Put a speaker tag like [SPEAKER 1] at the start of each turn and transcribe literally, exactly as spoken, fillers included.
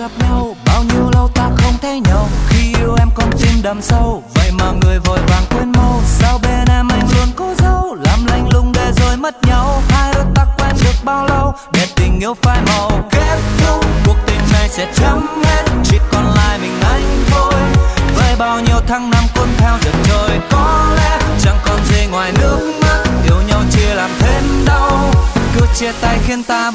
[SPEAKER 1] gặp nhau, bao nhiêu lâu ta không thấy nhau. Khi yêu em con tim đầm sâu, vậy mà người vội vàng quên mau. Sao bên em anh luôn cố giấu, làm lạnh lùng để rồi mất nhau. Hai đôi ta quen được bao lâu, để tình yêu phai màu. Kết thúc cuộc tình này sẽ chấm hết, chỉ còn lại mình anh thôi. Với bao nhiêu tháng năm cuốn theo dần trôi, có lẽ chẳng còn gì ngoài nước mắt. Yêu nhau chỉ làm thêm đau, cứ chia tay khiến ta